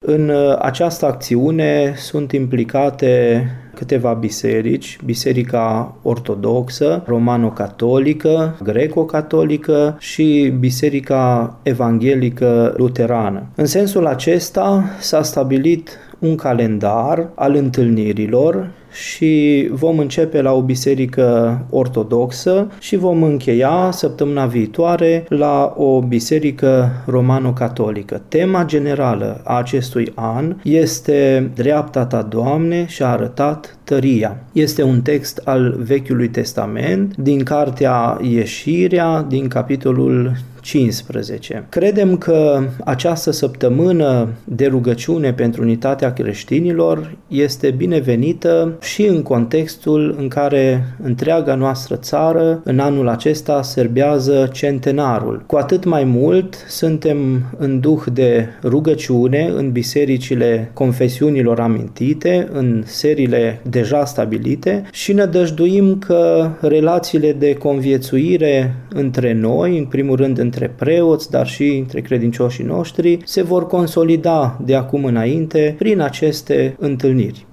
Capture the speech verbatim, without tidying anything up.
În această acțiune sunt implicate câteva biserici, Biserica Ortodoxă, Romano-Catolică, Greco-Catolică și Biserica Evanghelică Luterană. În sensul acesta s-a stabilit un calendar al întâlnirilor și vom începe la o biserică ortodoxă și vom încheia săptămâna viitoare la o biserică romano-catolică. Tema generală a acestui an este Dreapta ta, Doamne, și-a arătat tăria. Este un text al Vechiului Testament, din cartea Ieșirea, din capitolul cincisprezece. Credem că această săptămână de rugăciune pentru unitatea creștinilor este binevenită și în contextul în care întreaga noastră țară în anul acesta serbează centenarul. Cu atât mai mult suntem în duh de rugăciune în bisericile confesiunilor amintite, în seriile deja stabilite și ne dăjduim că relațiile de conviețuire între noi, în primul rând între preoți, dar și între credincioșii noștri, se vor consolida de acum înainte prin aceste întâlniri.